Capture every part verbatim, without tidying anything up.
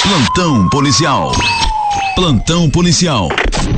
Plantão policial. Plantão policial.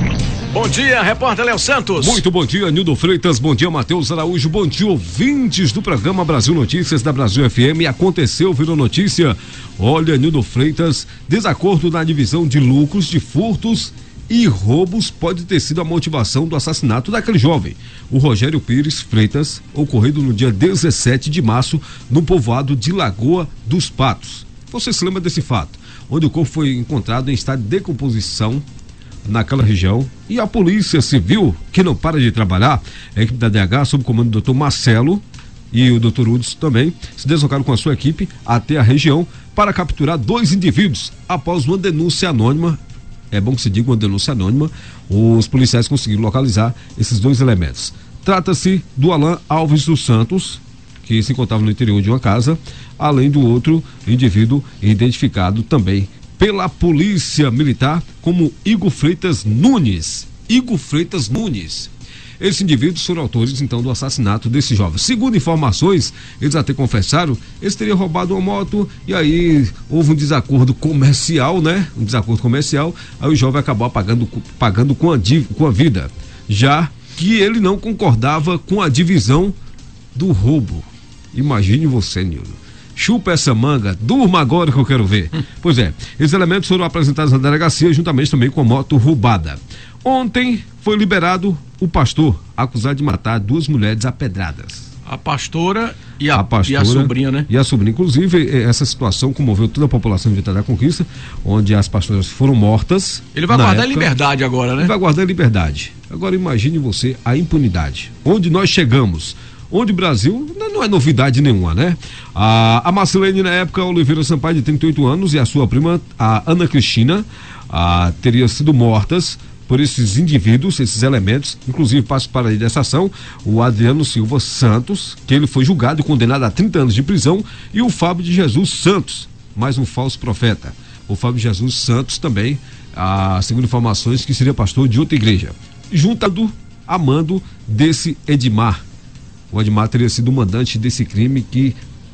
Bom dia, repórter Léo Santos. Muito bom dia, Nildo Freitas, bom dia, Matheus Araújo, bom dia, ouvintes do programa Brasil Notícias da Brasil F M. Aconteceu, virou notícia. Olha, Nildo Freitas, desacordo na divisão de lucros de furtos e roubos pode ter sido a motivação do assassinato daquele jovem, o Rogério Pires Freitas, ocorrido no dia dezessete de março, no povoado de Lagoa dos Patos. Você se lembra desse fato? Onde o corpo foi encontrado em estado de decomposição naquela região, e a Polícia Civil, que não para de trabalhar, a equipe da D H, sob o comando do doutor Marcelo e o doutor Hudson também, se deslocaram com a sua equipe até a região para capturar dois indivíduos após uma denúncia anônima. É bom que se diga uma denúncia anônima. Os policiais conseguiram localizar esses dois elementos. Trata-se do Alan Alves dos Santos, que se encontrava no interior de uma casa, além do outro indivíduo identificado também pela Polícia Militar como Igor Freitas Nunes. Igor Freitas Nunes. Esses indivíduos foram autores, então, do assassinato desse jovem. Segundo informações, eles até confessaram, eles teriam roubado uma moto e aí houve um desacordo comercial, né? Um desacordo comercial, aí o jovem acabou pagando, pagando com, a, com a vida, já que ele não concordava com a divisão do roubo. Imagine você, Nildo. Chupa essa manga, durma agora que eu quero ver. Hum. Pois é, esses elementos foram apresentados na delegacia, juntamente também com a moto roubada. Ontem foi liberado o pastor, acusado de matar duas mulheres a pedradas. A pastora e a, a pastora, e a sobrinha, né? E a sobrinha. Inclusive, essa situação comoveu toda a população de Vitória da Conquista, onde as pastoras foram mortas. Ele vai guardar época, liberdade agora, né? Ele vai guardar liberdade. Agora imagine você a impunidade. Onde nós chegamos, onde o Brasil não é novidade nenhuma, né? A, a Marcelene, na época, Oliveira Sampaio, de trinta e oito anos, e a sua prima, a Ana Cristina, a, teriam sido mortas por esses indivíduos, esses elementos. Inclusive, passo para aí dessa ação, o Adriano Silva Santos, que ele foi julgado e condenado a trinta anos de prisão, e o Fábio de Jesus Santos, mais um falso profeta. O Fábio de Jesus Santos também, a, segundo informações, que seria pastor de outra igreja. Juntado a mando desse Edmar. O Edmar teria sido o mandante desse crime que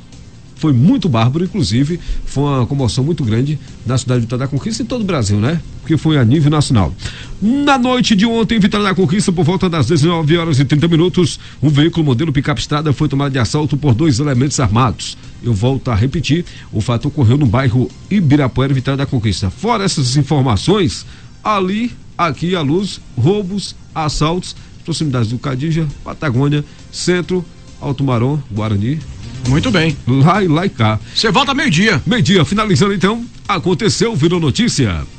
foi muito bárbaro, inclusive foi uma comoção muito grande na cidade de Vitória da Conquista e em todo o Brasil, né? Porque foi a nível nacional. Na noite de ontem, em Vitória da Conquista, por volta das dezenove horas e trinta minutos, um veículo modelo picape estrada foi tomado de assalto por dois elementos armados. Eu volto a repetir, o fato ocorreu no bairro Ibirapuera, Vitória da Conquista. Fora essas informações, ali, aqui, à luz, roubos, assaltos, proximidades do Cadija, Patagônia, Centro, Alto Marom, Guarani. Muito bem. Lá e lá e cá. Você volta meio-dia. Meio-dia, finalizando então, aconteceu, virou notícia.